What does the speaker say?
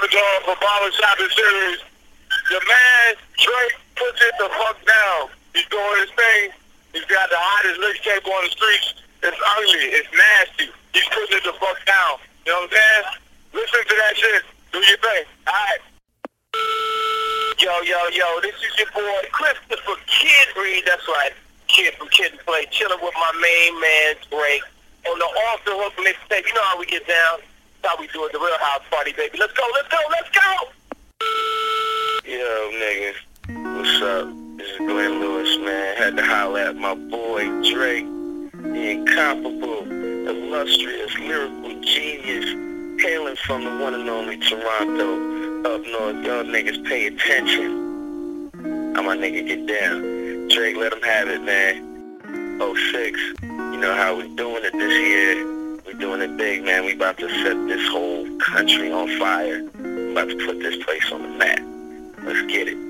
dog for Barbershop and Series. The man, Drake, puts it the fuck down. He's doing his thing. He's got the hottest mixtape on the streets. It's ugly. It's nasty. He's putting it the fuck down. You know what I'm saying? Listen to that shit. Do your thing. All right. Yo. This is your boy, Christopher Kid Reed. That's right. Kid from Kid and Play. Chilling with my main man, Drake. On the Off the Hook mixtape. You know how we get down. That's how we do it. The Real House Party, baby. Let's go. Yo, niggas. What's up? This is Glenn Lewis, man. Had to holler at my boy, Drake. The incomparable, illustrious, lyrical genius, hailing from the one and only Toronto, up north. Y'all niggas pay attention. How my nigga get down. Drake, let him have it, man. 06. You know how we doing it this year. We doing it big, man. We about to set this whole country on fire. We about to put this place on the map. Let's get it.